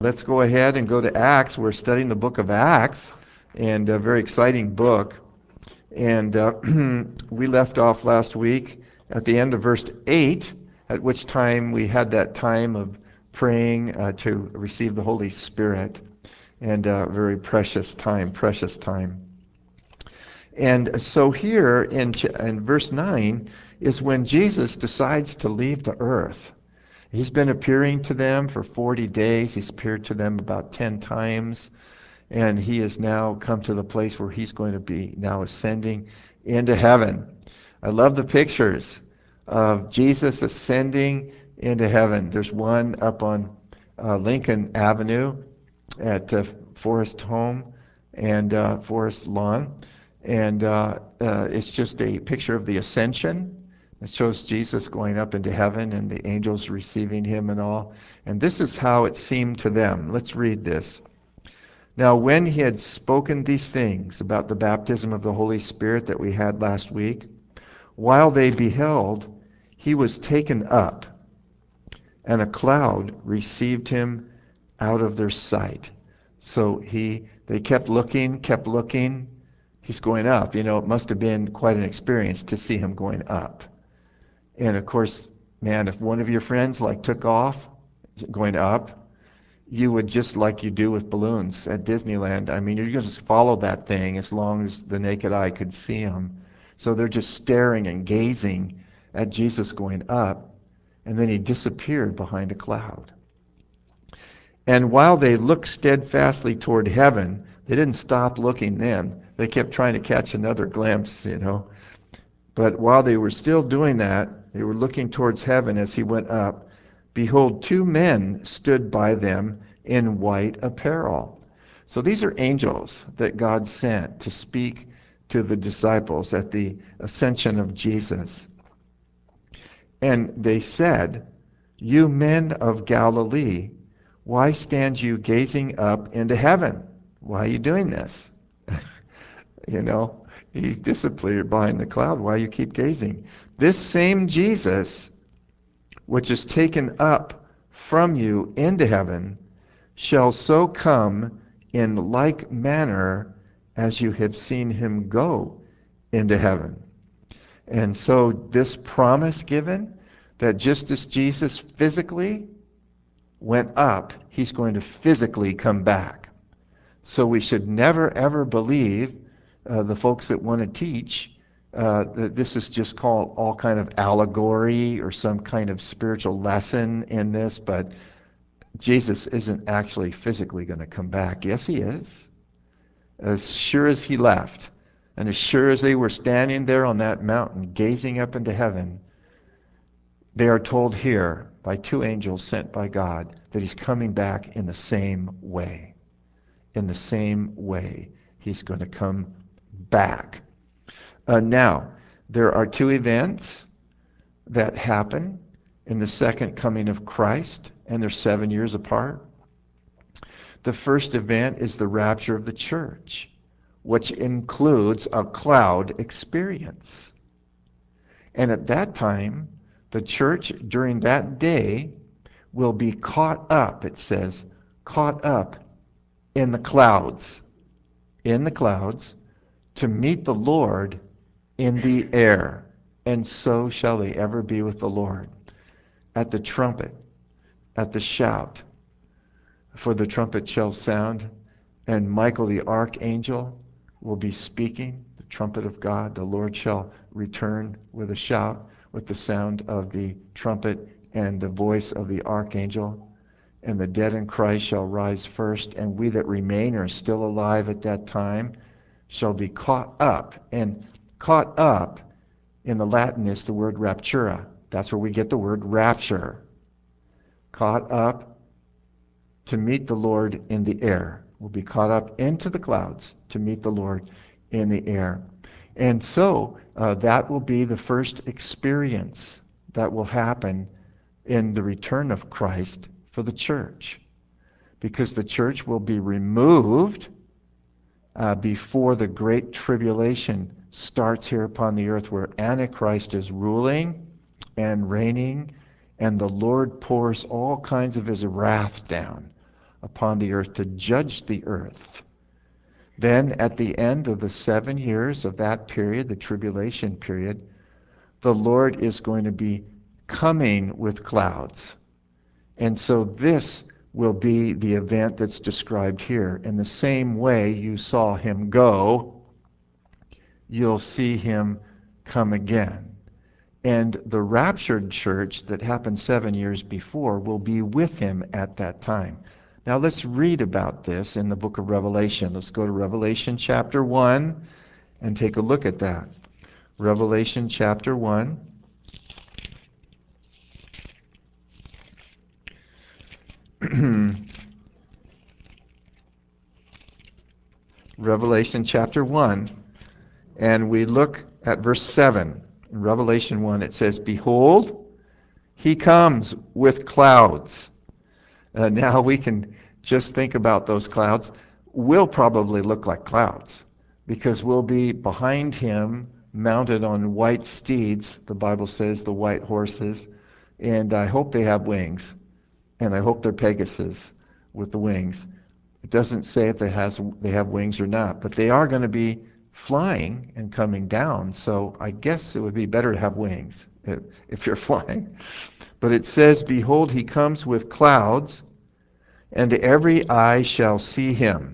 Let's go ahead and go to Acts. We're studying the book of Acts, and a very exciting book. And we left off last week at the end of verse 8, at which time we had that time of praying to receive the Holy Spirit. And very precious time, precious time. And so here in verse 9 is when Jesus decides to leave the earth. He's been appearing to them for 40 days. He's appeared to them about 10 times. And he has now come to the place where he's going to be now ascending into heaven. I love the pictures of Jesus ascending into heaven. There's one up on Lincoln Avenue at Forest Home and Forest Lawn. And it's just a picture of the ascension. It shows Jesus going up into heaven and the angels receiving him and all. And this is how it seemed to them. Let's read this. Now, when he had spoken these things about the baptism of the Holy Spirit that we had last week, while they beheld, he was taken up, and a cloud received him out of their sight. So they kept looking. He's going up. You know, it must have been quite an experience to see him going up. And of course, man, if one of your friends took off going up, you would just like you do with balloons at Disneyland. I mean, you're going to just follow that thing as long as the naked eye could see him. So they're just staring and gazing at Jesus going up, and then he disappeared behind a cloud. And while they looked steadfastly toward heaven, they didn't stop looking then. They kept trying to catch another glimpse, But while they were still doing that, they were looking towards heaven as he went up. Behold, two men stood by them in white apparel. So these are angels that God sent to speak to the disciples at the ascension of Jesus. And they said, "You men of Galilee, why stand you gazing up into heaven?" Why are you doing this? you know, He's disappeared behind the cloud. Why you keep gazing? This same Jesus, which is taken up from you into heaven, shall so come in like manner as you have seen him go into heaven. And so this promise given that just as Jesus physically went up, he's going to physically come back. So we should never ever believe the folks that want to teach that this is just called all kind of allegory or some kind of spiritual lesson in this, but Jesus isn't actually physically going to come back. Yes, he is. As sure as he left, and as sure as they were standing there on that mountain gazing up into heaven, they are told here by two angels sent by God that he's coming back in the same way. In the same way, he's going to come back. Now, there are two events that happen in the second coming of Christ, and they're 7 years apart. The first event is the rapture of the church, which includes a cloud experience. And at that time, the church during that day will be caught up, it says, caught up in the clouds, to meet the Lord in the air. And so shall they ever be with the Lord. At the trumpet, at the shout, for the trumpet shall sound, and Michael the archangel will be speaking, the trumpet of God. The Lord shall return with a shout, with the sound of the trumpet and the voice of the archangel. And the dead in Christ shall rise first, and we that remain are still alive at that time shall be caught up. And caught up in the Latin is the word raptura. That's where we get the word rapture. Caught up to meet the Lord in the air. We'll be caught up into the clouds to meet the Lord in the air. And so that will be the first experience that will happen in the return of Christ for the church. Because the church will be removed before the great tribulation starts here upon the earth, where Antichrist is ruling and reigning, and the Lord pours all kinds of his wrath down upon the earth to judge the earth. Then at the end of the 7 years of that period, the tribulation period, the Lord is going to be coming with clouds. And so this will be the event that's described here. In the same way you saw him go, you'll see him come again. And the raptured church that happened 7 years before will be with him at that time. Now let's read about this in the book of Revelation. Let's go to Revelation chapter 1 and take a look at that. Revelation chapter 1. Revelation chapter 1, and we look at verse 7. In Revelation 1, it says, "Behold, he comes with clouds." Now we can just think about those clouds. We'll probably look like clouds because we'll be behind him mounted on white steeds. The Bible says the white horses. And I hope they have wings. And I hope they're Pegasus with the wings. It doesn't say if they have wings or not, but they are going to be flying and coming down. So I guess it would be better to have wings if you're flying. But it says, "Behold, he comes with clouds, and every eye shall see him,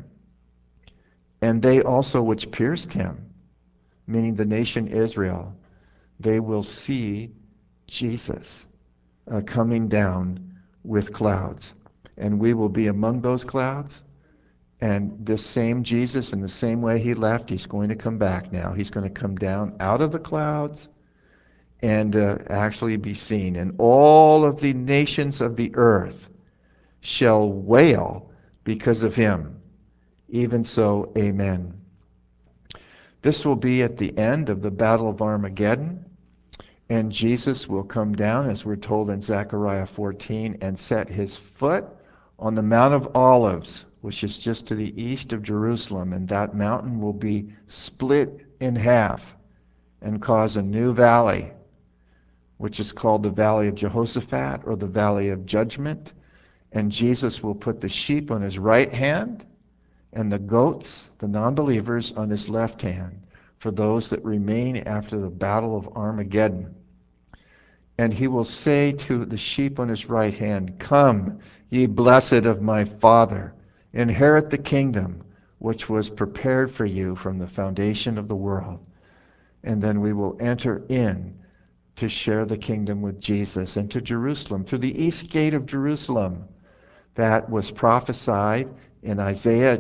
and they also which pierced him," meaning the nation Israel, "they will see Jesus coming down with clouds. And we will be among those clouds. And this same Jesus, in the same way he left, he's going to come back now. He's going to come down out of the clouds and actually be seen. And all of the nations of the earth shall wail because of him. Even so, amen." This will be at the end of the Battle of Armageddon. And Jesus will come down, as we're told in Zechariah 14, and set his foot on the Mount of Olives, which is just to the east of Jerusalem. And that mountain will be split in half and cause a new valley, which is called the Valley of Jehoshaphat, or the Valley of Judgment. And Jesus will put the sheep on his right hand and the goats, the non-believers, on his left hand, for those that remain after the Battle of Armageddon. And he will say to the sheep on his right hand, "Come, ye blessed of my Father, inherit the kingdom which was prepared for you from the foundation of the world." And then we will enter in to share the kingdom with Jesus, and to Jerusalem, to the east gate of Jerusalem that was prophesied in Ezekiel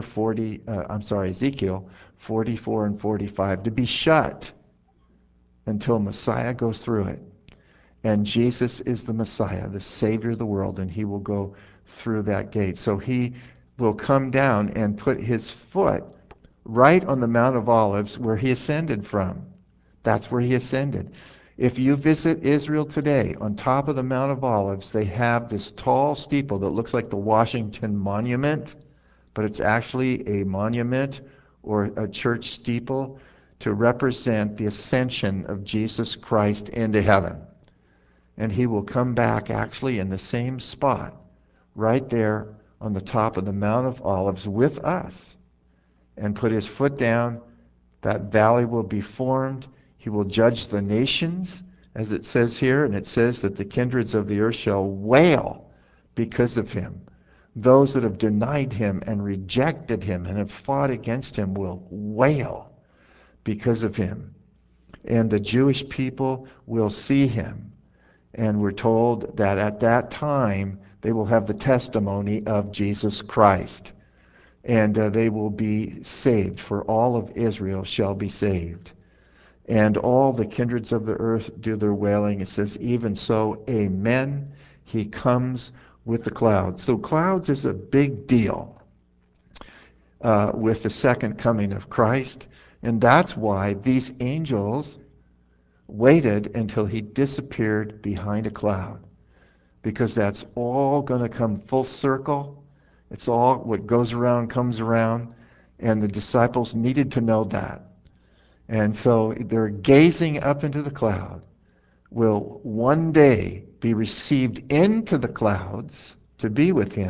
44 and 45, to be shut until Messiah goes through it. And Jesus is the Messiah, the Savior of the world, and he will go through that gate. So he will come down and put his foot right on the Mount of Olives where he ascended from. That's where he ascended. If you visit Israel today, on top of the Mount of Olives, they have this tall steeple that looks like the Washington Monument, but it's actually a monument or a church steeple to represent the ascension of Jesus Christ into heaven. And he will come back actually in the same spot, right there on the top of the Mount of Olives with us, and put his foot down. That valley will be formed. He will judge the nations, as it says here, and it says that the kindreds of the earth shall wail because of him. Those that have denied him and rejected him and have fought against him will wail because of him. And the Jewish people will see him. And we're told that at that time they will have the testimony of Jesus Christ. And they will be saved, for all of Israel shall be saved. And all the kindreds of the earth do their wailing. It says, "Even so, amen." He comes with the clouds. So clouds is a big deal with the second coming of Christ. And that's why these angels waited until he disappeared behind a cloud, because that's all going to come full circle. It's all what goes around comes around, and the disciples needed to know that. And so they're gazing up into the cloud. Will one day be received into the clouds to be with him,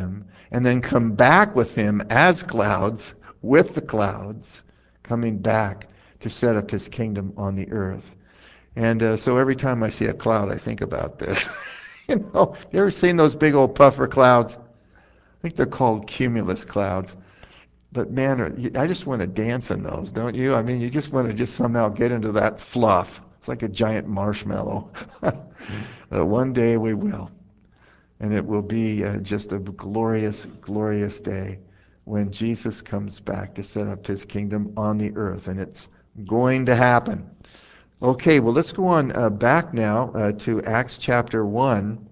and then come back with him as clouds, with the clouds, coming back to set up his kingdom on the earth. And so every time I see a cloud, I think about this. You ever seen those big old puffer clouds? I think they're called cumulus clouds. But man, I just want to dance in those, don't you? I mean, you just want to just somehow get into that fluff. It's like a giant marshmallow. One day we will. And it will be just a glorious, glorious day when Jesus comes back to set up his kingdom on the earth. And it's going to happen. Okay, well, let's go on back now to Acts chapter 1.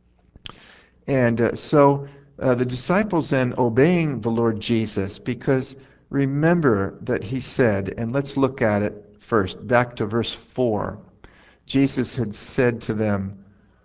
And the disciples then obeying the Lord Jesus, because remember that he said, and let's look at it first, back to verse 4. Jesus had said to them,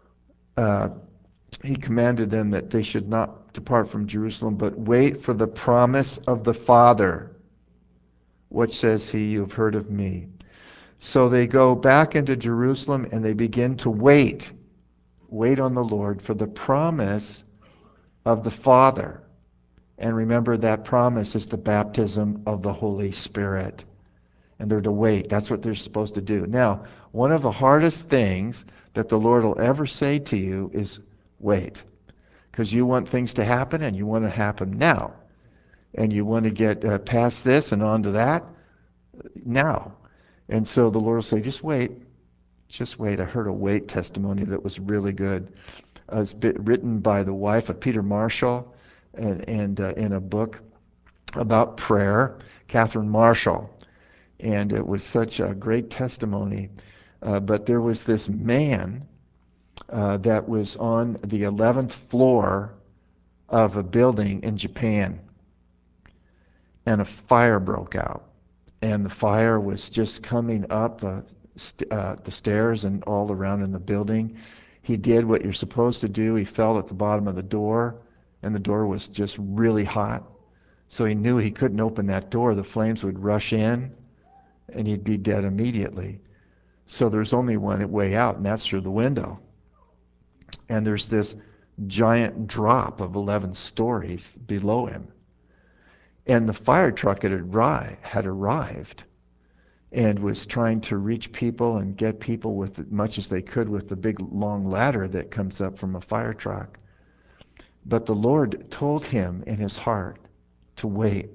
he commanded them that they should not depart from Jerusalem, but wait for the promise of the Father. What says he? You have heard of me. So they go back into Jerusalem and they begin to wait on the Lord for the promise of the Father. And remember, that promise is the baptism of the Holy Spirit. And they're to wait. That's what they're supposed to do. Now, one of the hardest things that the Lord will ever say to you is wait. Because you want things to happen and you want to happen now. And you want to get past this and on to that now. And so the Lord will say, just wait. Just wait. I heard a wait testimony that was really good. It's written by the wife of Peter Marshall and in a book about prayer, Catherine Marshall. And it was such a great testimony. But there was this man that was on the 11th floor of a building in Japan. And a fire broke out. And the fire was just coming up the stairs and all around in the building. He did what you're supposed to do. He fell at the bottom of the door, and the door was just really hot. So he knew he couldn't open that door. The flames would rush in, and he'd be dead immediately. So there's only one way out, and that's through the window. And there's this giant drop of 11 stories below him. And the fire truck had arrived and was trying to reach people and get people with as much as they could with the big long ladder that comes up from a fire truck. But the Lord told him in his heart to wait.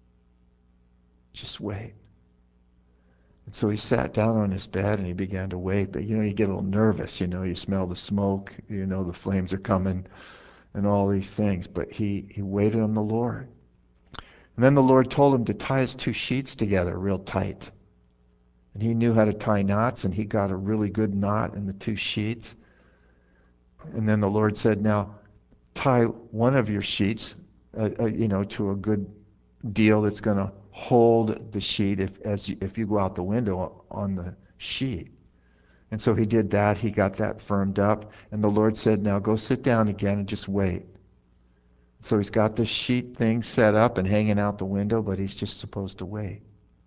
Just wait. And so he sat down on his bed and he began to wait. But you get a little nervous, you smell the smoke, the flames are coming and all these things. But he waited on the Lord. And then the Lord told him to tie his two sheets together real tight. And he knew how to tie knots, and he got a really good knot in the two sheets. And then the Lord said, now tie one of your sheets, to a good deal that's going to hold the sheet if you go out the window on the sheet. And so he did that. He got that firmed up. And the Lord said, now go sit down again and just wait. So he's got this sheet thing set up and hanging out the window, but he's just supposed to wait.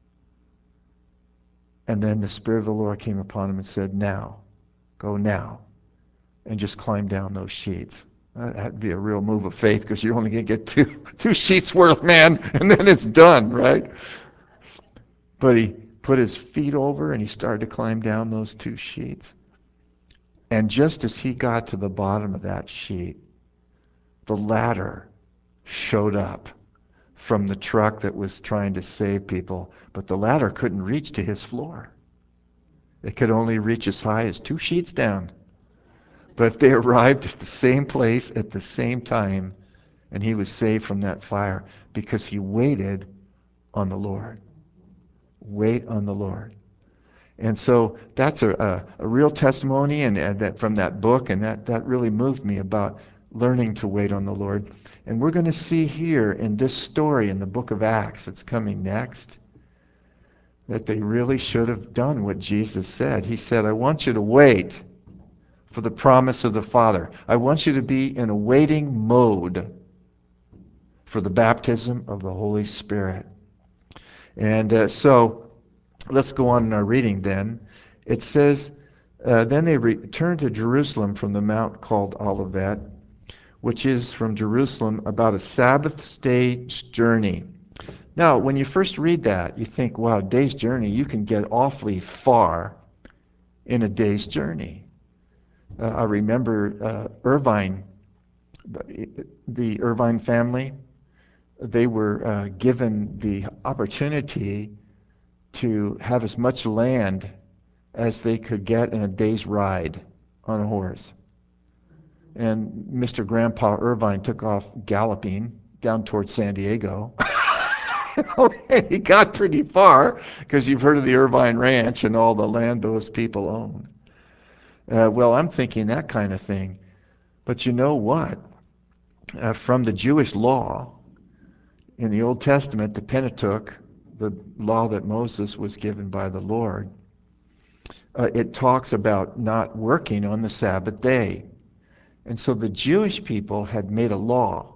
And then the Spirit of the Lord came upon him and said, now, go now, and just climb down those sheets. That'd be a real move of faith, because you're only going to get two sheets worth, man, and then it's done, right? But he put his feet over and he started to climb down those two sheets. And just as he got to the bottom of that sheet, the ladder showed up from the truck that was trying to save people, but the ladder couldn't reach to his floor. It could only reach as high as 2 sheets down. But they arrived at the same place at the same time, and he was saved from that fire because he waited on the Lord. Wait on the Lord. And so that's a real testimony and that from that book, and that really moved me about learning to wait on the Lord. And we're going to see here in this story in the book of Acts that's coming next that they really should have done what Jesus said. He said, I want you to wait for the promise of the Father. I want you to be in a waiting mode for the baptism of the Holy Spirit. And so let's go on in our reading then. It says, then they returned to Jerusalem from the mount called Olivet, which is from Jerusalem about a Sabbath day's journey. Now, when you first read that, you think, wow, day's journey, you can get awfully far in a day's journey. I remember Irvine, the Irvine family, they were given the opportunity to have as much land as they could get in a day's ride on a horse. And Mr. Grandpa Irvine took off galloping down towards San Diego. He got pretty far because you've heard of the Irvine Ranch and all the land those people own. Well, I'm thinking that kind of thing. But you know what? From the Jewish law in the Old Testament, the Pentateuch, the law that Moses was given by the Lord, it talks about not working on the Sabbath day. And so the Jewish people had made a law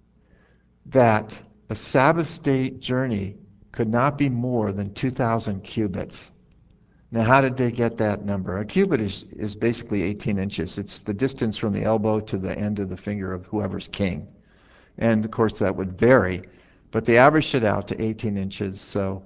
that a Sabbath day journey could not be more than 2,000 cubits. Now, how did they get that number? A cubit is basically 18 inches. It's the distance from the elbow to the end of the finger of whoever's king. And of course, that would vary, but they averaged it out to 18 inches. So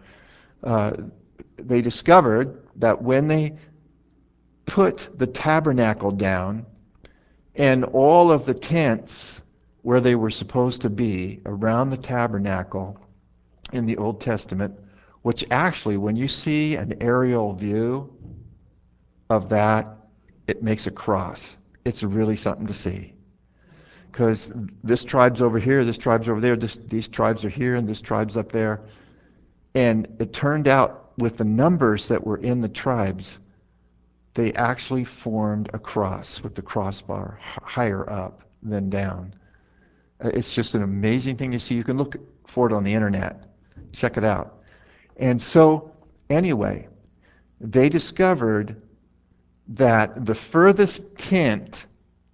they discovered that when they put the tabernacle down and all of the tents where they were supposed to be around the tabernacle in the Old Testament, which actually, when you see an aerial view of that, it makes a cross. It's really something to see. Because this tribe's over here, this tribe's over there, these tribes are here, and this tribe's up there. And it turned out with the numbers that were in the tribes, they actually formed a cross with the crossbar higher up than down. It's just an amazing thing to see. You can look for it on the internet. Check it out. And so, anyway, they discovered that the furthest tent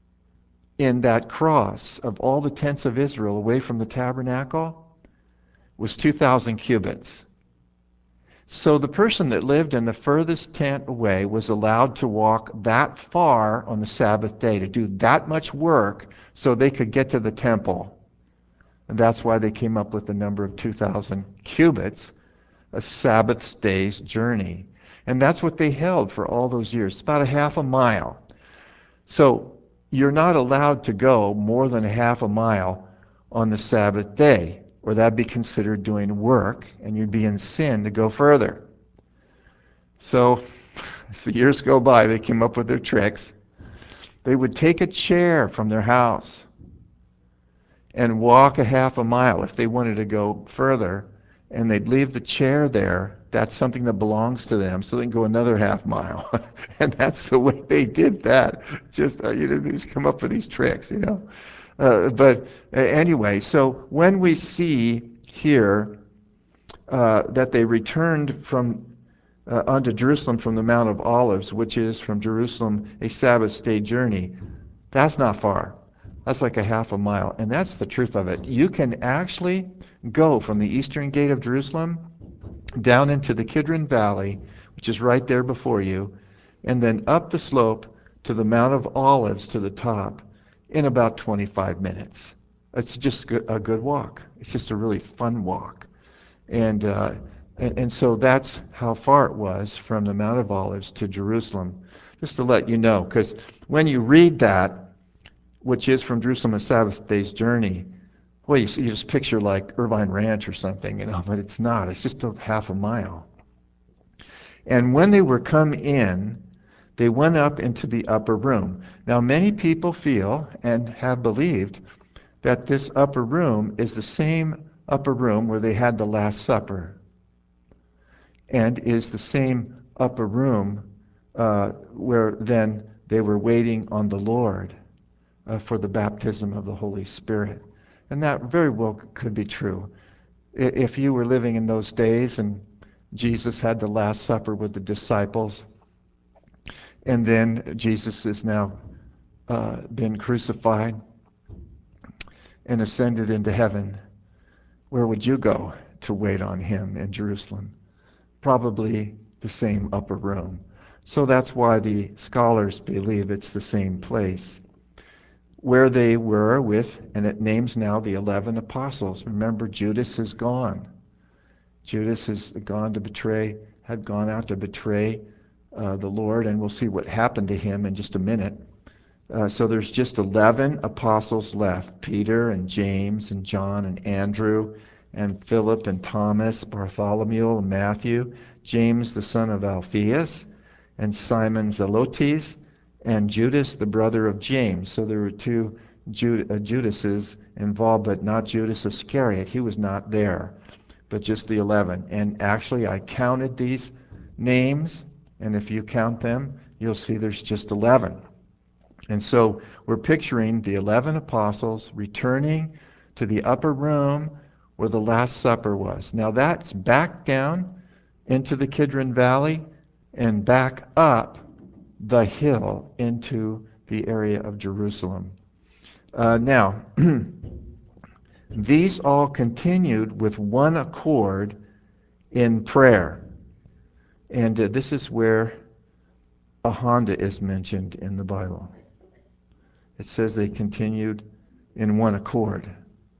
in that cross of all the tents of Israel away from the tabernacle was 2,000 cubits. So the person that lived in the furthest tent away was allowed to walk that far on the Sabbath day, to do that much work so they could get to the temple. And that's why they came up with the number of 2,000 cubits, a Sabbath day's journey. And that's what they held for all those years. It's about a half a mile. So you're not allowed to go more than a half a mile on the Sabbath day, or that'd be considered doing work, and you'd be in sin to go further. So as the years go by, they came up with their tricks. They would take a chair from their house and walk a half a mile if they wanted to go further, and they'd leave the chair there. That's something that belongs to them, so they can go another half mile. And that's the way they did that. Just, they just come up with these tricks, But anyway, so when we see here that they returned from unto Jerusalem from the Mount of Olives, which is from Jerusalem a Sabbath day journey, that's not far. That's like a half a mile. And that's the truth of it. You can actually go from the eastern gate of Jerusalem down into the Kidron Valley, which is right there before you, and then up the slope to the Mount of Olives to the top in about 25 minutes. It's just a good walk. It's just a really fun walk. And so that's how far it was from the Mount of Olives to Jerusalem, just to let you know. Because when you read that, which is from Jerusalem a Sabbath day's journey, well, you just picture like Irvine Ranch or something, but it's not. It's just a half a mile. And when they were come in, they went up into the upper room. Now, many people feel and have believed that this upper room is the same upper room where they had the Last Supper, and is the same upper room where then they were waiting on the Lord for the baptism of the Holy Spirit. And that very well could be true. If you were living in those days and Jesus had the Last Supper with the disciples, and then Jesus is now been crucified and ascended into heaven, where would you go to wait on him in Jerusalem? Probably the same upper room. So that's why the scholars believe it's the same place. where they were with, and it names now the 11 apostles. Remember, Judas is gone. Judas has had gone out to betray the Lord, and we'll see what happened to him in just a minute. So there's just 11 apostles left: Peter and James and John and Andrew and Philip and Thomas, Bartholomew and Matthew, James the son of Alphaeus, and Simon Zelotes, and Judas the brother of James. So there were two Judases involved, but not Judas Iscariot. He was not there, but just the 11. And actually, I counted these names, and if you count them, you'll see there's just 11. And so we're picturing the 11 apostles returning to the upper room where the Last Supper was. Now that's back down into the Kidron Valley and back up the hill into the area of Jerusalem. Now, these all continued with one accord in prayer. And this is where a Honda is mentioned in the Bible. It says they continued in one accord.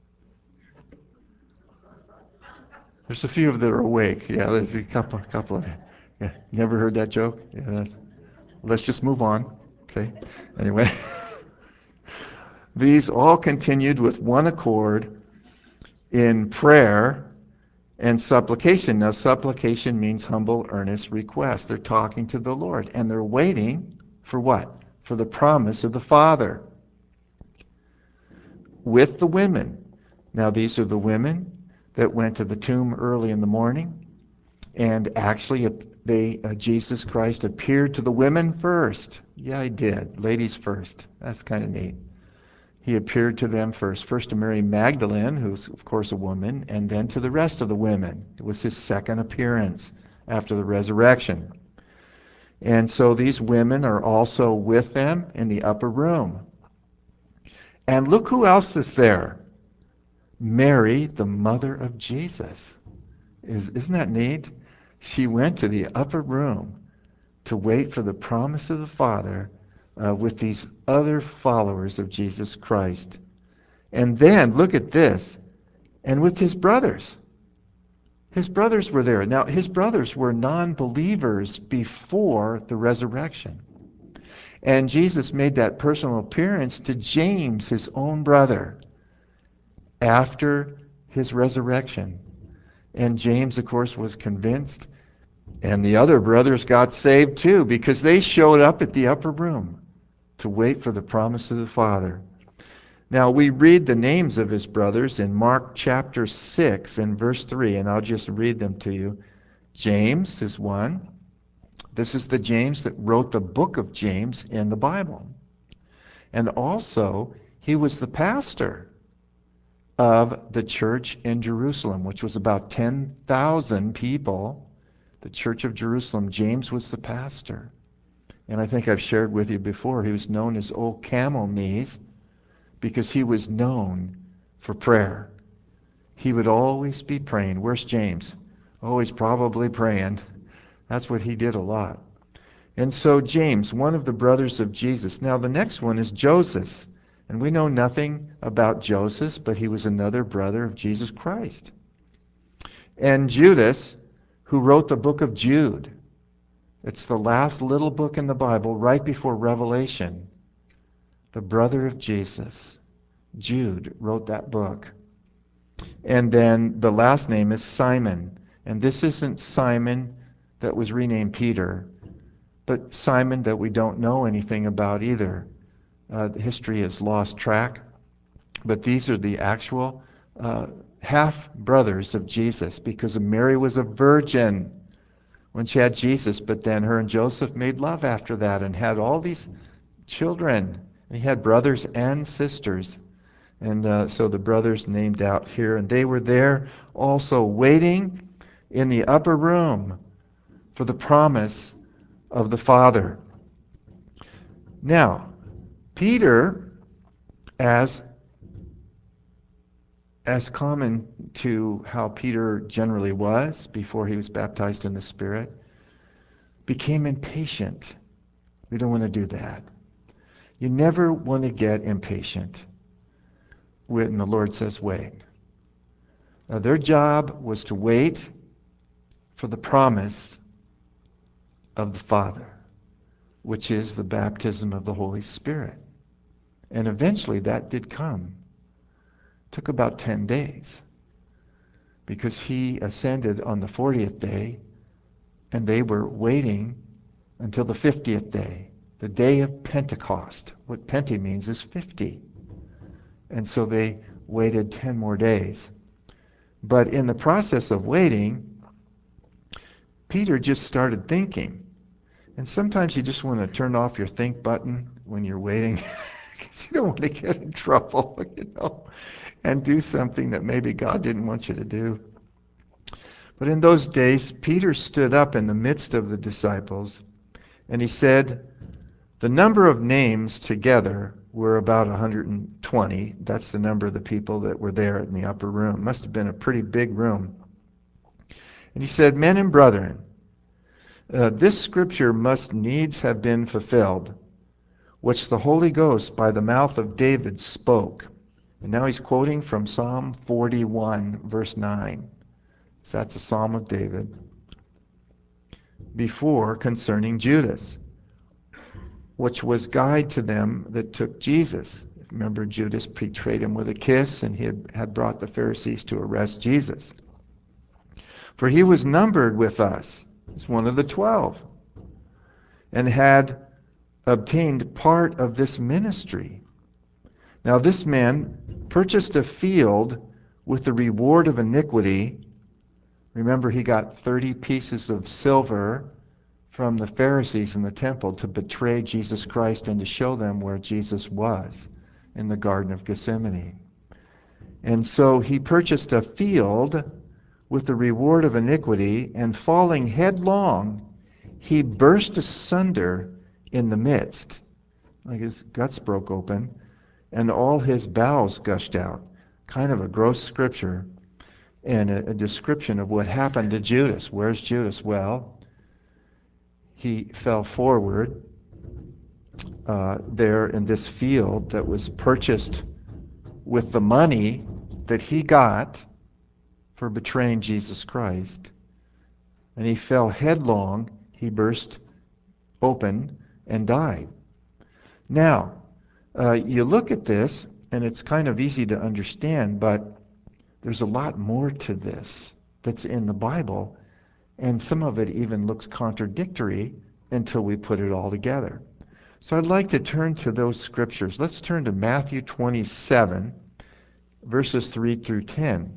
There's a few of them that are awake. Yeah, there's a couple of you. Yeah, never heard that joke? Yeah, let's just move on. Okay. Anyway, these all continued with one accord in prayer and supplication. Now, supplication means humble, earnest request. They're talking to the Lord, and they're waiting for what? For the promise of the Father. With the women. Now, these are the women that went to the tomb early in the morning, and actually Jesus Christ appeared to the women first. Yeah, he did. Ladies first. That's kind of neat. He appeared to them first to Mary Magdalene, who's of course a woman, and then to the rest of the women. It was his second appearance after the resurrection. And so these women are also with them in the upper room. And look who else is there. Mary, the mother of Jesus. Isn't that neat? She went to the upper room to wait for the promise of the Father with these other followers of Jesus Christ. And then, look at this, and with his brothers. His brothers were there. Now, his brothers were non-believers before the resurrection. And Jesus made that personal appearance to James, his own brother, after his resurrection. And James, of course, was convinced. And the other brothers got saved too, because they showed up at the upper room to wait for the promise of the Father. Now, we read the names of his brothers in Mark chapter 6 and verse 3, and I'll just read them to you. James is one. This is the James that wrote the book of James in the Bible. And also, he was the pastor of the church in Jerusalem, which was about 10,000 people. The church of Jerusalem. James was the pastor. And I think I've shared with you before, he was known as Old Camel Knees because he was known for prayer. He would always be praying. Where's James? Oh, he's probably praying. That's what he did a lot. And so James, one of the brothers of Jesus. Now the next one is Joseph. And we know nothing about Joseph, but he was another brother of Jesus Christ. And Judas, who wrote the book of Jude. It's the last little book in the Bible right before Revelation. The brother of Jesus, Jude, wrote that book. And then the last name is Simon. And this isn't Simon that was renamed Peter, but Simon that we don't know anything about either. History has lost track. But these are the actual half-brothers of Jesus, because Mary was a virgin when she had Jesus, but then her and Joseph made love after that and had all these children. And he had brothers and sisters. And so the brothers named out here, and they were there also waiting in the upper room for the promise of the Father. Now, Peter, as common to how Peter generally was before he was baptized in the Spirit, became impatient. We don't want to do that. You never want to get impatient when the Lord says wait. Now, their job was to wait for the promise of the Father, which is the baptism of the Holy Spirit. And eventually that did come. It took about 10 days because he ascended on the 40th day and they were waiting until the 50th day, the day of Pentecost. What Pente means is 50. And so they waited 10 more days. But in the process of waiting, Peter just started thinking. And sometimes you just want to turn off your think button when you're waiting because you don't want to get in trouble, and do something that maybe God didn't want you to do. But in those days, Peter stood up in the midst of the disciples, and he said, the number of names together were about 120. That's the number of the people that were there in the upper room. Must have been a pretty big room. And he said, men and brethren, this scripture must needs have been fulfilled, which the Holy Ghost by the mouth of David spoke. And now he's quoting from Psalm 41, verse 9. So that's a Psalm of David. Before concerning Judas, which was guide to them that took Jesus. Remember, Judas betrayed him with a kiss, and he had brought the Pharisees to arrest Jesus. For he was numbered with us. He's one of the 12, and had obtained part of this ministry. Now this man purchased a field with the reward of iniquity. Remember, he got 30 pieces of silver from the Pharisees in the temple to betray Jesus Christ and to show them where Jesus was in the Garden of Gethsemane. And so he purchased a field with the reward of iniquity, and falling headlong, he burst asunder in the midst. Like his guts broke open, and all his bowels gushed out. Kind of a gross scripture, and a description of what happened to Judas. Where's Judas? Well, he fell forward there in this field that was purchased with the money that he got for betraying Jesus Christ. And he fell headlong, he burst open and died. Now, you look at this, and it's kind of easy to understand, but there's a lot more to this that's in the Bible, and some of it even looks contradictory until we put it all together. So I'd like to turn to those scriptures. Let's turn to Matthew 27, verses 3 through 10.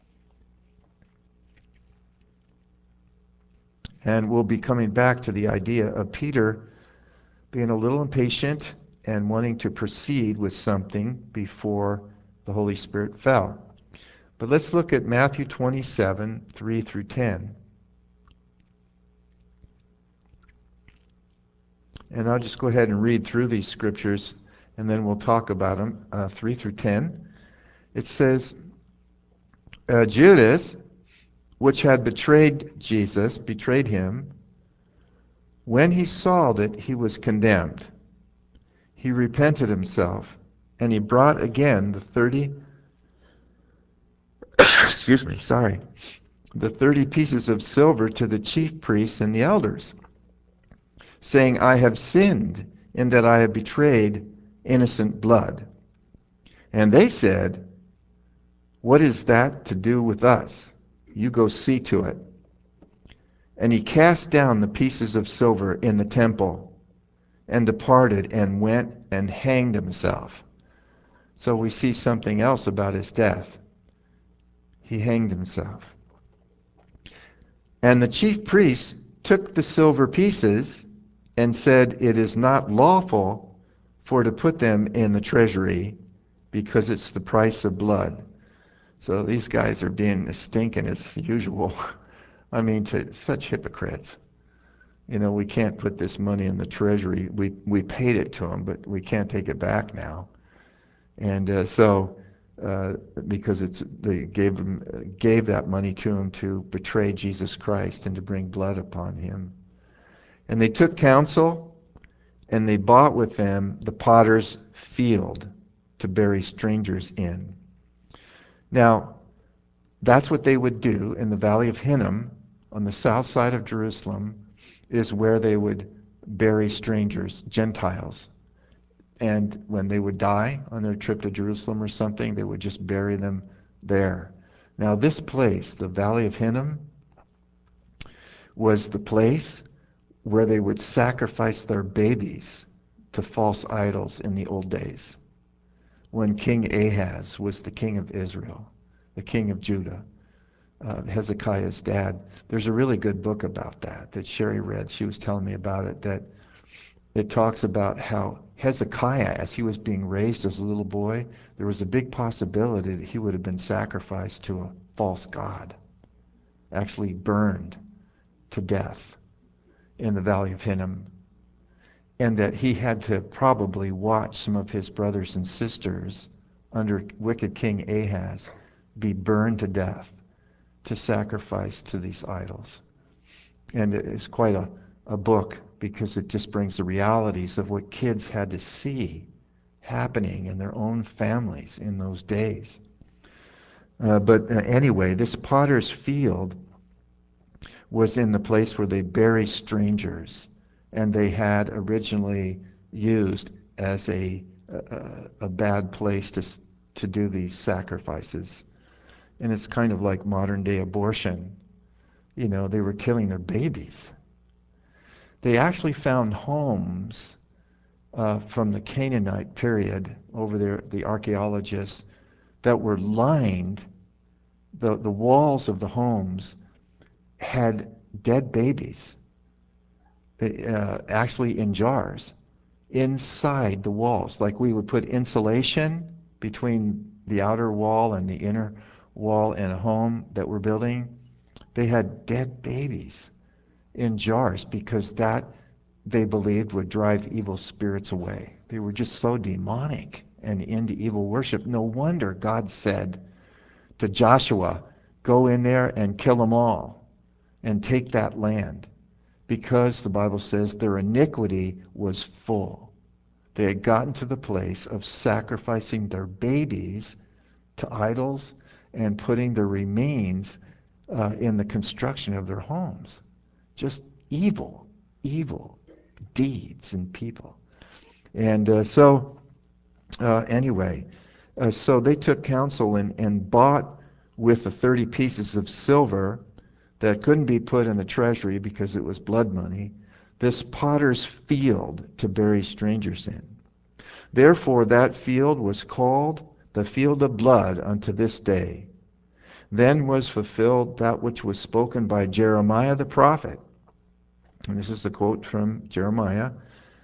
And we'll be coming back to the idea of Peter being a little impatient and wanting to proceed with something before the Holy Spirit fell. But let's look at Matthew 27, 3 through 10. And I'll just go ahead and read through these scriptures, and then we'll talk about them, 3 through 10. It says, Judas, which had betrayed Jesus, betrayed him, when he saw that he was condemned, he repented himself, and he brought again the 30 the 30 pieces of silver to the chief priests and the elders, saying, I have sinned in that I have betrayed innocent blood. And they said, what is that to do with us? You go see to it. And he cast down the pieces of silver in the temple and departed and went and hanged himself. So we see something else about his death. He hanged himself. And the chief priests took the silver pieces and said, it is not lawful for to put them in the treasury because it's the price of blood. So these guys are being as stinking as usual. I mean, to such hypocrites. We can't put this money in the treasury. We paid it to them, but we can't take it back now. And because they gave that money to him to betray Jesus Christ and to bring blood upon him. And they took counsel, and they bought with them the potter's field to bury strangers in. Now, that's what they would do in the Valley of Hinnom on the south side of Jerusalem, is where they would bury strangers, Gentiles. And when they would die on their trip to Jerusalem or something, they would just bury them there. Now, this place, the Valley of Hinnom, was the place where they would sacrifice their babies to false idols in the old days, when King Ahaz was the king of Israel, the king of Judah, Hezekiah's dad. There's a really good book about that Sherry read. She was telling me about it, that it talks about how Hezekiah, as he was being raised as a little boy, there was a big possibility that he would have been sacrificed to a false god, actually burned to death in the Valley of Hinnom, and that he had to probably watch some of his brothers and sisters under wicked King Ahaz be burned to death to sacrifice to these idols. And it's quite a book, because it just brings the realities of what kids had to see happening in their own families in those days. But anyway, this potter's field was in the place where they bury strangers, and they had originally used as a bad place to do these sacrifices. And it's kind of like modern day abortion. You know, they were killing their babies. They actually found homes from the Canaanite period over there, the archaeologists, that were lined, the walls of the homes had dead babies, actually in jars, inside the walls. Like we would put insulation between the outer wall and the inner wall in a home that we're building. They had dead babies in jars, because that, they believed, would drive evil spirits away. They were just so demonic and into evil worship. No wonder God said to Joshua, go in there and kill them all and take that land, because the Bible says their iniquity was full. They had gotten to the place of sacrificing their babies to idols and putting their remains in the construction of their homes. Just evil deeds and people. And so they took counsel and bought with the 30 pieces of silver that couldn't be put in the treasury because it was blood money, this potter's field to bury strangers in. Therefore that field was called the field of blood unto this day. Then was fulfilled that which was spoken by Jeremiah the prophet. And this is a quote from Jeremiah,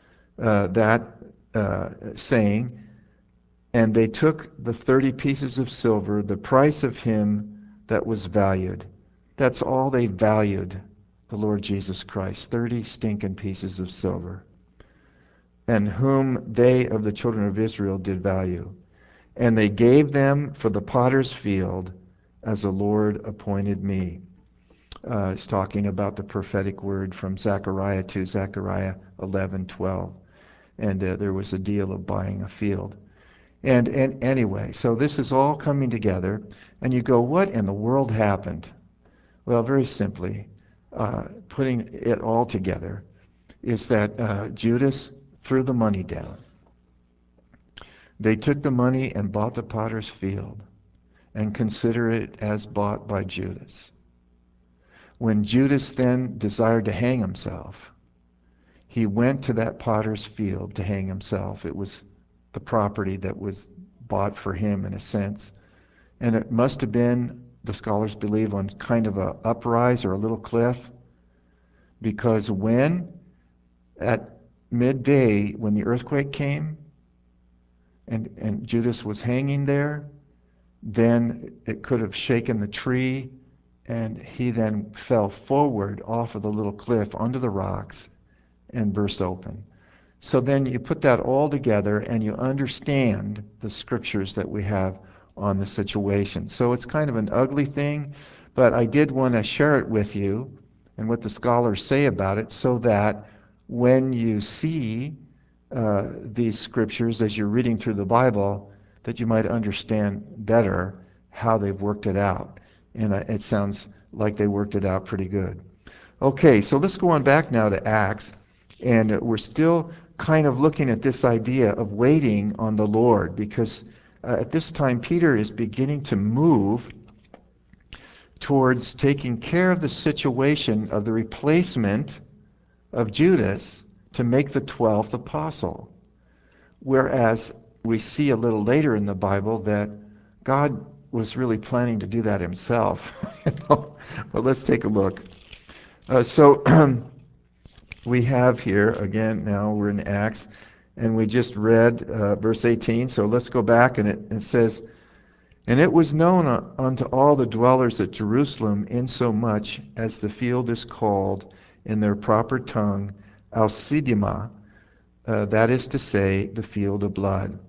saying, and they took the 30 pieces of silver, the price of him that was valued. That's all they valued, the Lord Jesus Christ, 30 stinking pieces of silver, and whom they of the children of Israel did value. And they gave them for the potter's field, as the Lord appointed me. It's talking about the prophetic word from Zechariah 2, Zechariah 11:12. And there was a deal of buying a field. And anyway, so this is all coming together, and you go, what in the world happened? Well, very simply, putting it all together, is that Judas threw the money down. They took the money and bought the potter's field and consider it as bought by Judas. When Judas then desired to hang himself, he went to that potter's field to hang himself. It was the property that was bought for him, in a sense. And it must have been, the scholars believe, on kind of a uprise or a little cliff, because when, at midday, when the earthquake came, and Judas was hanging there, then it could have shaken the tree, and he then fell forward off of the little cliff onto the rocks and burst open. So then you put that all together and you understand the scriptures that we have on the situation. So it's kind of an ugly thing, but I did want to share it with you and what the scholars say about it, so that when you see these scriptures as you're reading through the Bible, that you might understand better how they've worked it out. And it sounds like they worked it out pretty good. Okay, so let's go on back now to Acts. And we're still kind of looking at this idea of waiting on the Lord, because at this time Peter is beginning to move towards taking care of the situation of the replacement of Judas to make the 12th apostle. Whereas we see a little later in the Bible that God was really planning to do that himself. But let's take a look. So we have here, again, now we're in Acts, and we just read verse 18. So let's go back, and it says, "And it was known unto all the dwellers at Jerusalem, insomuch as the field is called in their proper tongue Alcidima, that is to say, the field of blood.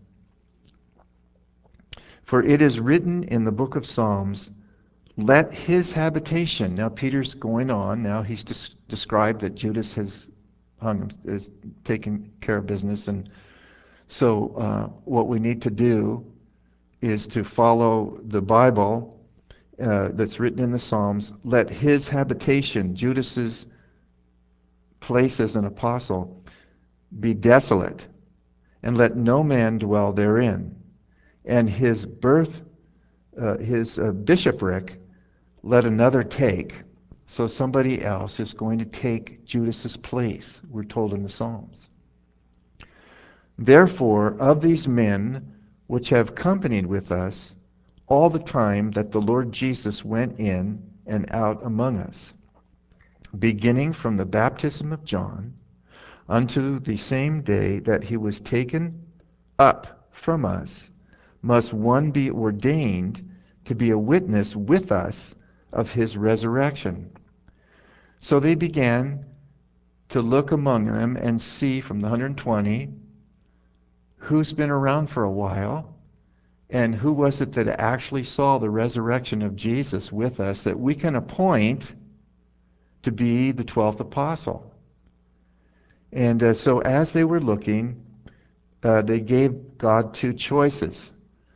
For it is written in the book of Psalms, let his habitation," now Peter's going on, now he's described that Judas has is taken care of business, and so what we need to do is to follow the Bible that's written in the Psalms. Let his habitation, Judas's place as an apostle, be desolate, and let no man dwell therein. And his his bishopric, let another take. So somebody else is going to take Judas's place, we're told in the Psalms. Therefore, of these men which have companied with us all the time that the Lord Jesus went in and out among us, beginning from the baptism of John unto the same day that he was taken up from us, must one be ordained to be a witness with us of his resurrection. So they began to look among them and see from the 120 who's been around for a while, and who was it that actually saw the resurrection of Jesus with us that we can appoint to be the 12th apostle. And so as they were looking, they gave God two choices.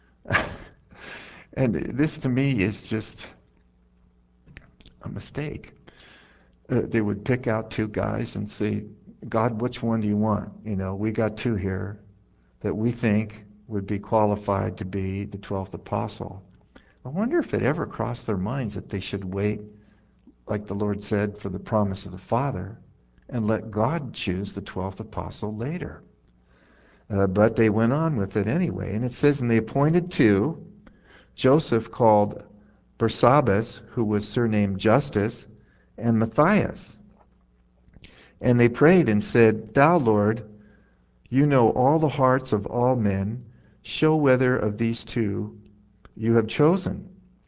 And this to me is just a mistake. They would pick out two guys and say, God, which one do you want? You know, we got two here that we think would be qualified to be the 12th apostle. I wonder if it ever crossed their minds that they should wait, like the Lord said, for the promise of the Father, and let God choose the 12th apostle later. But they went on with it anyway. And it says, and they appointed two, Joseph called Barsabbas, who was surnamed Justus, and Matthias. And they prayed and said, Thou, Lord, you know all the hearts of all men. Show whether of these two you have chosen,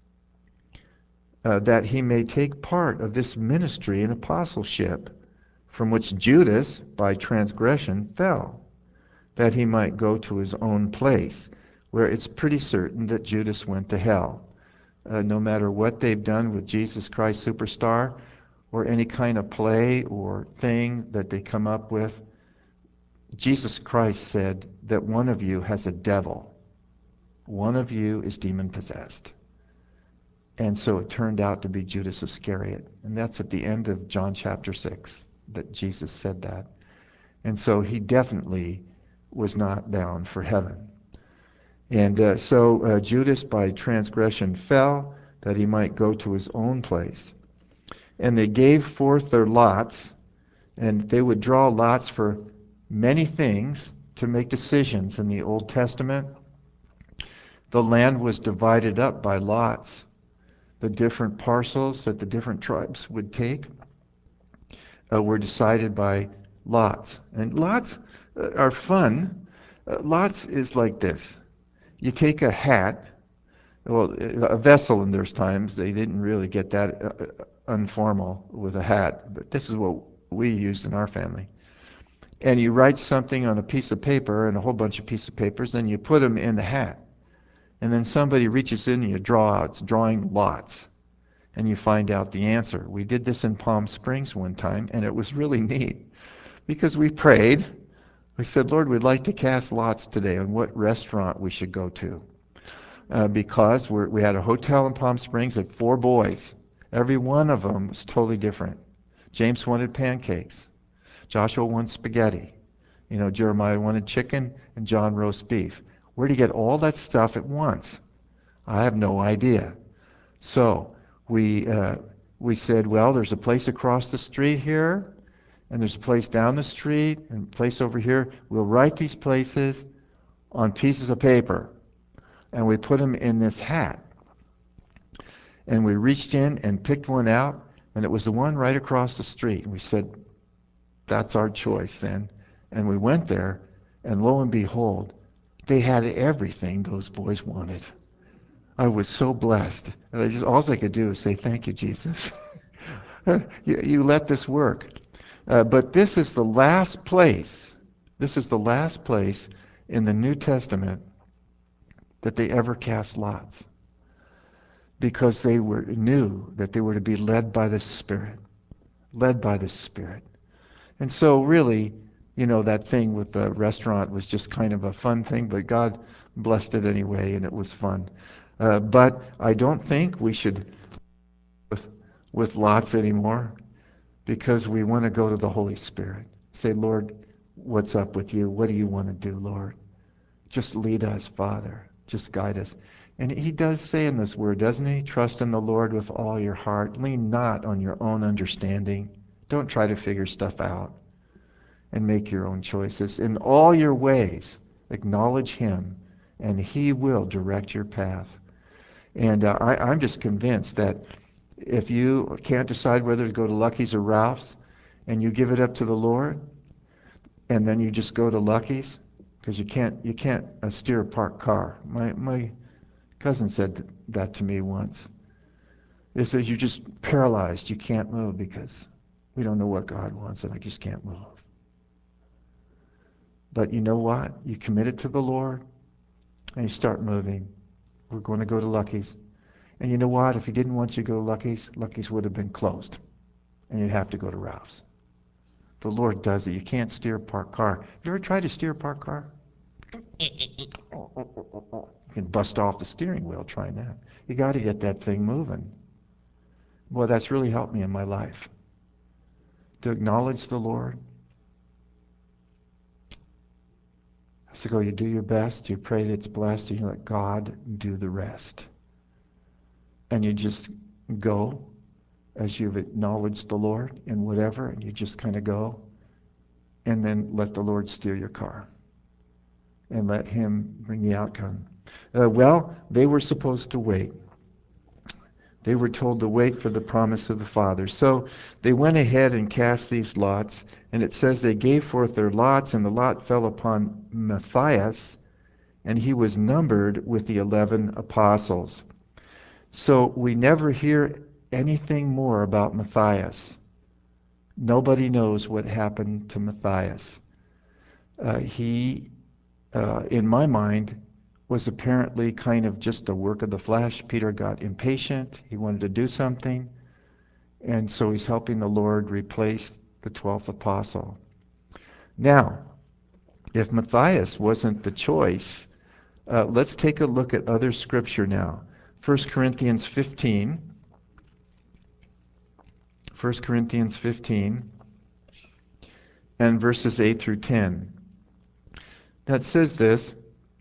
that he may take part of this ministry and apostleship, from which Judas, by transgression, fell, that he might go to his own place, where it's pretty certain that Judas went to hell. No matter what they've done with Jesus Christ Superstar, or any kind of play or thing that they come up with, Jesus Christ said that one of you has a devil. One of you is demon-possessed. And so it turned out to be Judas Iscariot. And that's at the end of John chapter 6 that Jesus said that. And so he definitely was not bound for heaven. And so Judas by transgression fell, that he might go to his own place. And they gave forth their lots, and they would draw lots for many things to make decisions in the Old Testament. The land was divided up by lots. The different parcels that the different tribes would take were decided by lots. And lots are fun. Lots is like this. You take a hat, well, a vessel in those times, they didn't really get that informal with a hat, but this is what we used in our family. And you write something on a piece of paper and a whole bunch of pieces of papers, and you put them in the hat. And then somebody reaches in and you draw out. It's drawing lots. And you find out the answer. We did this in Palm Springs one time, and it was really neat because we prayed We said, Lord, we'd like to cast lots today on what restaurant we should go to. Because we had a hotel in Palm Springs and 4 boys. Every one of them was totally different. James wanted pancakes. Joshua wanted spaghetti. Jeremiah wanted chicken, and John roast beef. Where do you get all that stuff at once? I have no idea. So we said, well, there's a place across the street here, and there's a place down the street, and a place over here. We'll write these places on pieces of paper, and we put them in this hat. And we reached in and picked one out, and it was the one right across the street. And we said, that's our choice then. And we went there, and lo and behold, they had everything those boys wanted. I was so blessed. And all I could do is say, thank you, Jesus. you let this work. But this is the last place, in the New Testament that they ever cast lots. Because they knew that they were to be led by the Spirit. Led by the Spirit. And so really, that thing with the restaurant was just kind of a fun thing, but God blessed it anyway, and it was fun. But I don't think we should with lots anymore, because we want to go to the Holy Spirit. Say, Lord, what's up with you? What do you want to do, Lord? Just lead us, Father. Just guide us. And he does say in this word, doesn't he? Trust in the Lord with all your heart. Lean not on your own understanding. Don't try to figure stuff out and make your own choices. In all your ways, acknowledge him, and he will direct your path. And I'm just convinced that if you can't decide whether to go to Lucky's or Ralph's, and you give it up to the Lord, and then you just go to Lucky's, because you can't steer a parked car. My cousin said that to me once. It says you're just paralyzed. You can't move because we don't know what God wants, and I just can't move. But you know what? You commit it to the Lord, and you start moving. We're going to go to Lucky's. And you know what? If he didn't want you to go to Lucky's, Lucky's would have been closed, and you'd have to go to Ralph's. The Lord does it. You can't steer a parked car. Have you ever tried to steer a parked car? You can bust off the steering wheel trying that. You got to get that thing moving. Boy, that's really helped me in my life. To acknowledge the Lord. So go, you do your best, you pray that it's blessed, and you let God do the rest. And you just go as you've acknowledged the Lord in whatever, and you just kind of go, and then let the Lord steer your car. And let him bring the outcome. Well, they were supposed to wait. They were told to wait for the promise of the Father. So they went ahead and cast these lots, and it says they gave forth their lots, and the lot fell upon Matthias, and he was numbered with the 11 apostles. So we never hear anything more about Matthias. Nobody knows what happened to Matthias. He, in my mind, was apparently kind of just a work of the flesh. Peter got impatient. He wanted to do something. And so he's helping the Lord replace the 12th apostle. Now, if Matthias wasn't the choice, let's take a look at other scripture now. 1 Corinthians 15. 1 Corinthians 15 and verses 8 through 10. Now it says this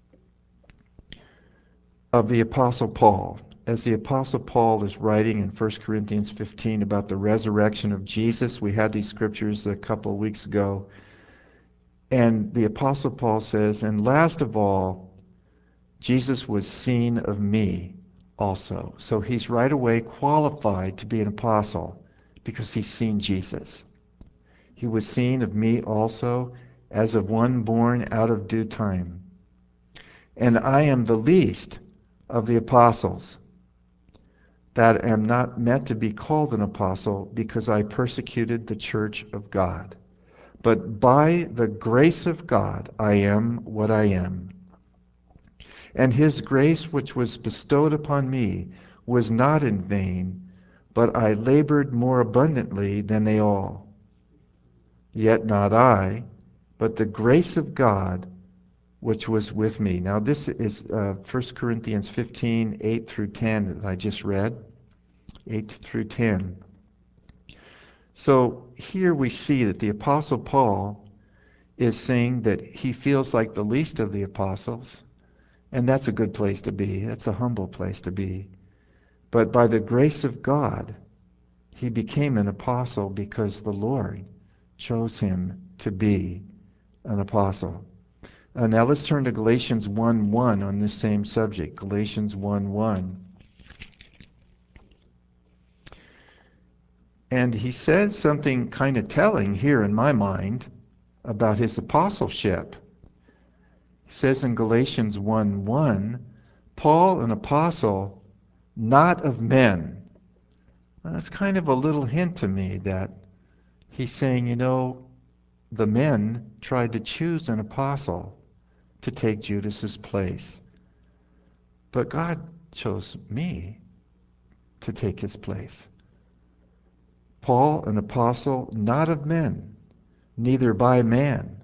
of the Apostle Paul. As the Apostle Paul is writing in 1 Corinthians 15 about the resurrection of Jesus, we had these scriptures a couple of weeks ago. And the Apostle Paul says, and last of all, Jesus was seen of me also. So he's right away qualified to be an apostle because he's seen Jesus. He was seen of me also as of one born out of due time. And I am the least of the apostles, that am not meant to be called an apostle because I persecuted the church of God. But by the grace of God I am what I am. And his grace which was bestowed upon me was not in vain, but I labored more abundantly than they all. Yet not I, but the grace of God which was with me. Now this is 1 Corinthians 15, 8 through 10 that I just read. 8 through 10. So here we see that the Apostle Paul is saying that he feels like the least of the apostles, and that's a good place to be. That's a humble place to be. But by the grace of God, he became an apostle because the Lord chose him to be an apostle. Now let's turn to Galatians 1:1 on this same subject. Galatians 1:1. And he says something kind of telling here in my mind about his apostleship. He says in Galatians 1:1, Paul, an apostle, not of men. Well, that's kind of a little hint to me that he's saying, the men tried to choose an apostle to take Judas's place. But God chose me to take his place. Paul, an apostle, not of men, neither by man,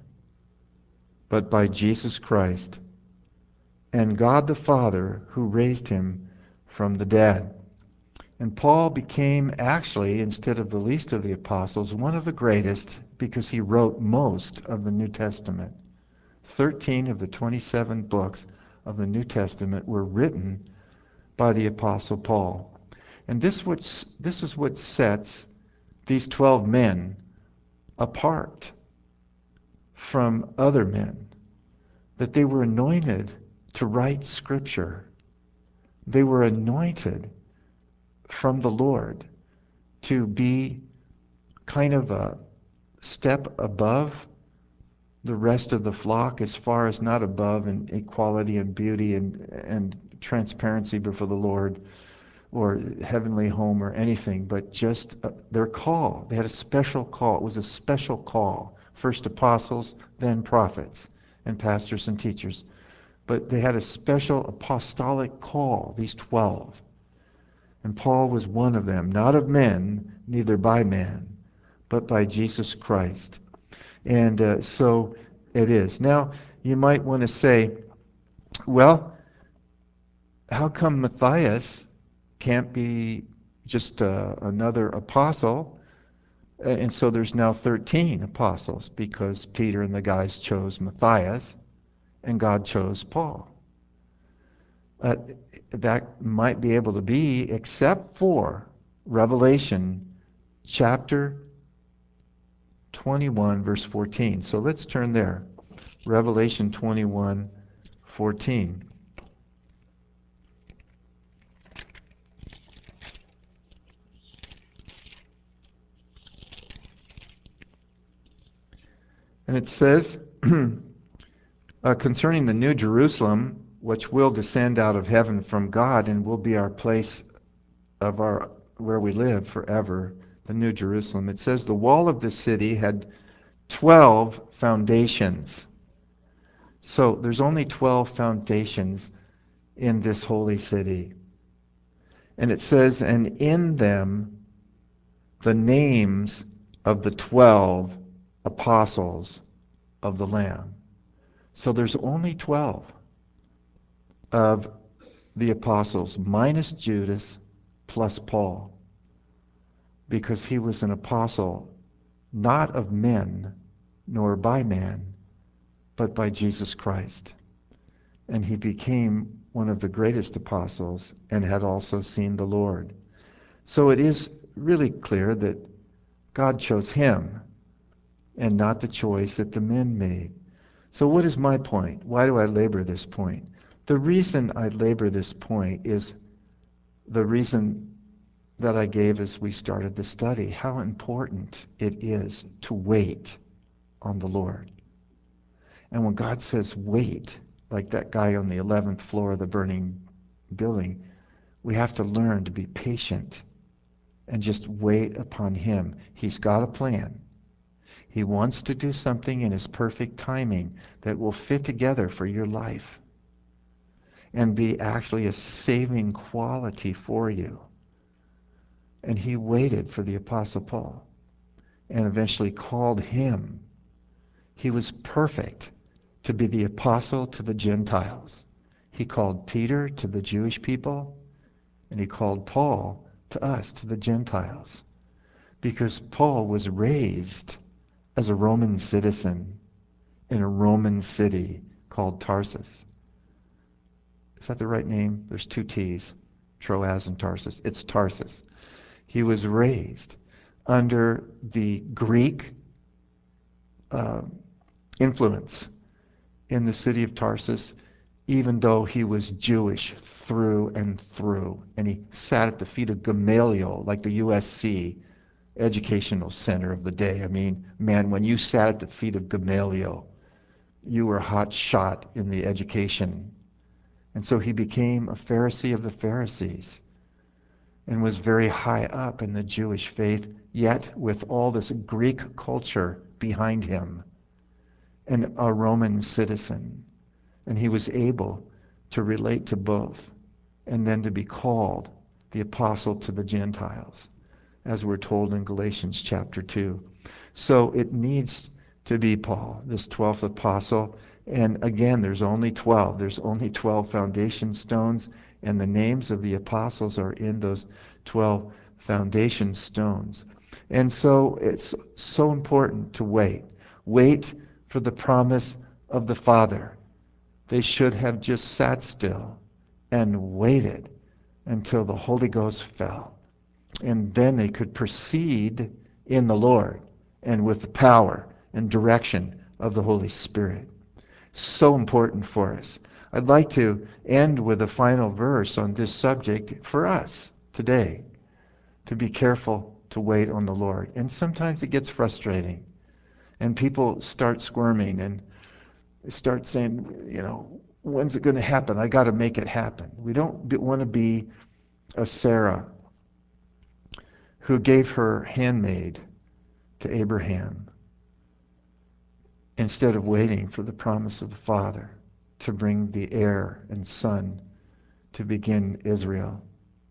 but by Jesus Christ, and God the Father who raised him from the dead. And Paul became actually, instead of the least of the apostles, one of the greatest because he wrote most of the New Testament. 13 of the 27 books of the New Testament were written by the Apostle Paul. And this is what sets these 12 men apart from other men, that they were anointed to write Scripture. They were anointed from the Lord to be kind of a step above the rest of the flock, as far as not above in equality and beauty and transparency before the Lord or heavenly home or anything, but just their call. They had a special call. It was a special call. First apostles, then prophets and pastors and teachers. But they had a special apostolic call, these 12. And Paul was one of them, not of men, neither by man, but by Jesus Christ. And so it is. Now, you might want to say, well, how come Matthias can't be just another apostle? And so there's now 13 apostles because Peter and the guys chose Matthias and God chose Paul. That might be able to be, except for Revelation chapter 21, verse 14. So let's turn there. Revelation 21, 14. And it says, concerning the New Jerusalem, which will descend out of heaven from God and will be our place of our where we live forever, the New Jerusalem. It says the wall of the city had 12 foundations. So there's only 12 foundations in this holy city. And it says, and in them the names of the 12 apostles of the Lamb. So there's only 12 of the apostles, minus Judas, plus Paul, because he was an apostle not of men, nor by man, but by Jesus Christ. And he became one of the greatest apostles and had also seen the Lord. So it is really clear that God chose him and not the choice that the men made. So what is my point? Why do I labor this point? The reason I labor this point is the reason that I gave as we started the study, how important it is to wait on the Lord. And when God says wait, like that guy on the 11th floor of the burning building, we have to learn to be patient and just wait upon him. He's got a plan. He wants to do something in his perfect timing that will fit together for your life and be actually a saving quality for you. And he waited for the Apostle Paul and eventually called him. He was perfect to be the apostle to the Gentiles. He called Peter to the Jewish people, and he called Paul to us, to the Gentiles, because Paul was raised as a Roman citizen in a Roman city called Tarsus. Is that the right name? There's two T's, Troas and Tarsus. It's Tarsus. He was raised under the Greek influence in the city of Tarsus, even though he was Jewish through and through. And he sat at the feet of Gamaliel, like the USC educational center of the day. I mean, man, when you sat at the feet of Gamaliel, you were hot shot in the education. And so he became a Pharisee of the Pharisees and was very high up in the Jewish faith, yet with all this Greek culture behind him, and a Roman citizen. And he was able to relate to both, and then to be called the apostle to the Gentiles, as we're told in Galatians chapter 2. So it needs to be Paul, this 12th apostle. And again, there's only 12. There's only 12 foundation stones, and the names of the apostles are in those 12 foundation stones. And so it's so important to wait. Wait for the promise of the Father. They should have just sat still and waited until the Holy Ghost fell. And then they could proceed in the Lord and with the power and direction of the Holy Spirit. So important for us. I'd like to end with a final verse on this subject for us today, to be careful to wait on the Lord. And sometimes it gets frustrating, and people start squirming and start saying, when's it going to happen? I got to make it happen. We don't want to be a Sarah who gave her handmaid to Abraham instead of waiting for the promise of the Father to bring the heir and son to begin Israel.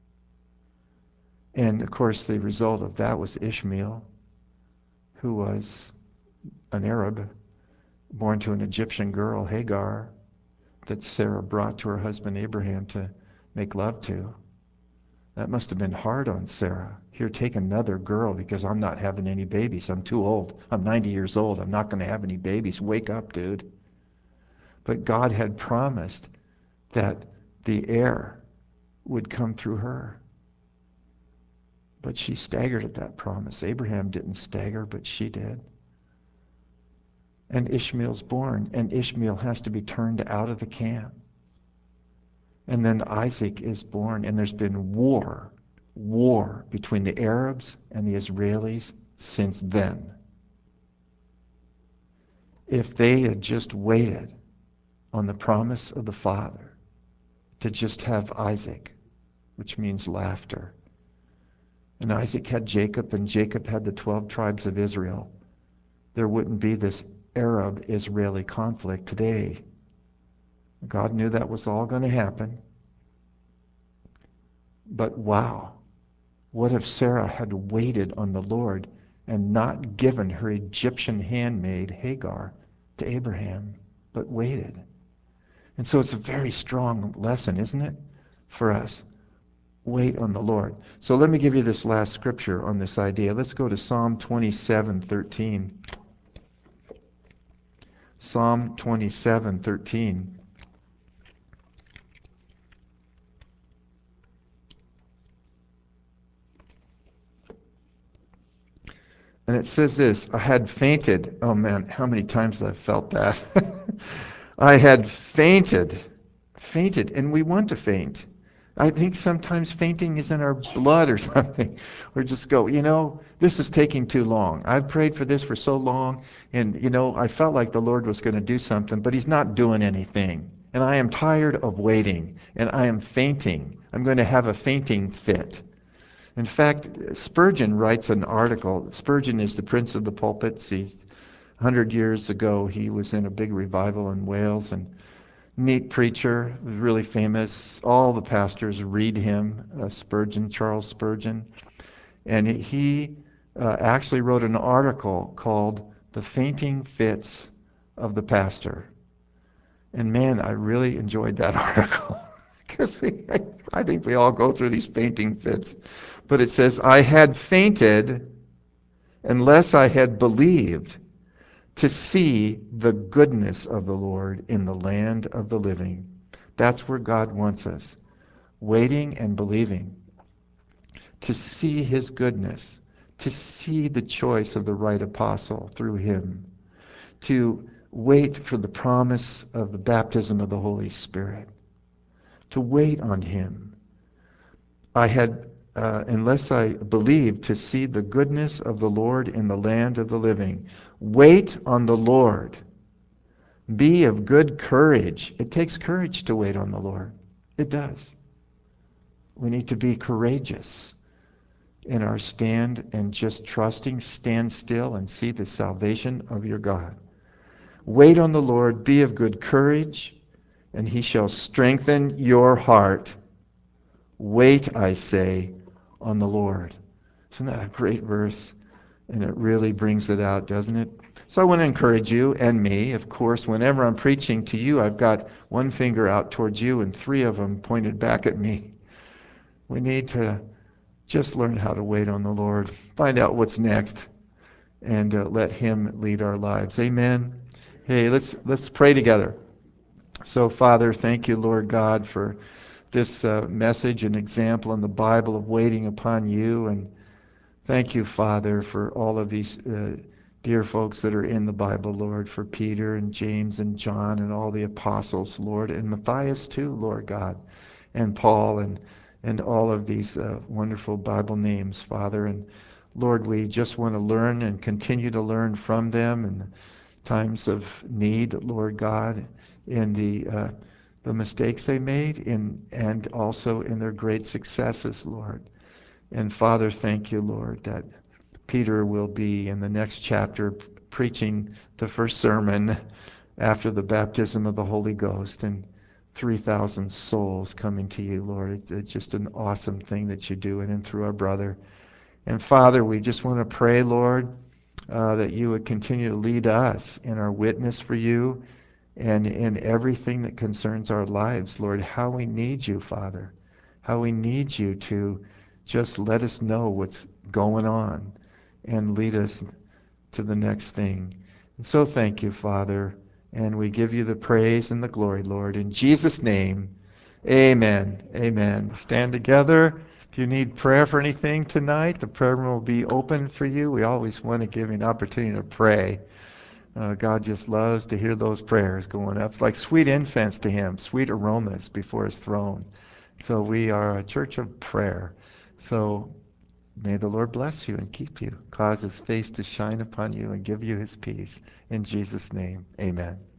And of course, the result of that was Ishmael, who was an Arab born to an Egyptian girl, Hagar, that Sarah brought to her husband Abraham to make love to. That must have been hard on Sarah. Here, take another girl because I'm not having any babies. I'm too old. I'm 90 years old. I'm not going to have any babies. Wake up, dude. But God had promised that the heir would come through her. But she staggered at that promise. Abraham didn't stagger, but she did. And Ishmael's born, and Ishmael has to be turned out of the camp. And then Isaac is born, and there's been war between the Arabs and the Israelis since then. If they had just waited on the promise of the Father to just have Isaac, which means laughter, and Isaac had Jacob, and Jacob had the 12 tribes of Israel, there wouldn't be this Arab-Israeli conflict today. God knew that was all going to happen. But wow, what if Sarah had waited on the Lord and not given her Egyptian handmaid Hagar to Abraham, but waited? And so it's a very strong lesson, isn't it, for us? Wait on the Lord. So let me give you this last scripture on this idea. Let's go to Psalm 27:13. Psalm 27:13. And it says this, I had fainted. Oh man, how many times I've felt that. I had fainted, and we want to faint. I think sometimes fainting is in our blood or something. Or just go, this is taking too long. I've prayed for this for so long, and I felt like the Lord was going to do something, but he's not doing anything. And I am tired of waiting, and I am fainting. I'm going to have a fainting fit. In fact, Spurgeon writes an article. Spurgeon is the prince of the pulpits. 100 years ago, he was in a big revival in Wales, and neat preacher, really famous. All the pastors read him, Spurgeon, Charles Spurgeon. And he actually wrote an article called The Fainting Fits of the pastor. And man, I really enjoyed that article because I think we all go through these fainting fits. But it says, I had fainted unless I had believed to see the goodness of the Lord in the land of the living. That's where God wants us, waiting and believing, to see his goodness, to see the choice of the right apostle through him, to wait for the promise of the baptism of the Holy Spirit, to wait on him. I had, unless I believed, to see the goodness of the Lord in the land of the living. Wait on the Lord. Be of good courage. It takes courage to wait on the Lord. It does. We need to be courageous in our stand and just trusting, stand still and see the salvation of your God. Wait on the Lord, be of good courage, and he shall strengthen your heart. Wait, I say, on the Lord. Isn't that a great verse? And it really brings it out, doesn't it? So I want to encourage you and me. Of course, whenever I'm preaching to you, I've got one finger out towards you and three of them pointed back at me. We need to just learn how to wait on the Lord, find out what's next, and let him lead our lives. Amen. Hey, let's pray together. So, Father, thank you, Lord God, for this message and example in the Bible of waiting upon you. And thank you, Father, for all of these dear folks that are in the Bible, Lord, for Peter and James and John and all the apostles, Lord, and Matthias too, Lord God, and Paul and all of these wonderful Bible names, Father. And Lord, we just want to learn and continue to learn from them in times of need, Lord God, in the mistakes they made and also in their great successes, Lord. And Father, thank you, Lord, that Peter will be in the next chapter preaching the first sermon after the baptism of the Holy Ghost and 3,000 souls coming to you, Lord. It's just an awesome thing that you do in and through our brother. And Father, we just want to pray, Lord, that you would continue to lead us in our witness for you and in everything that concerns our lives, Lord, how we need you, Father, how we need you to just let us know what's going on and lead us to the next thing. And so thank you, Father, and we give you the praise and the glory, Lord. In Jesus' name, amen. Amen. Stand together. If you need prayer for anything tonight, the prayer room will be open for you. We always want to give you an opportunity to pray. God just loves to hear those prayers going up. It's like sweet incense to him, sweet aromas before his throne. So we are a church of prayer. So may the Lord bless you and keep you, cause his face to shine upon you and give you his peace. In Jesus' name, amen.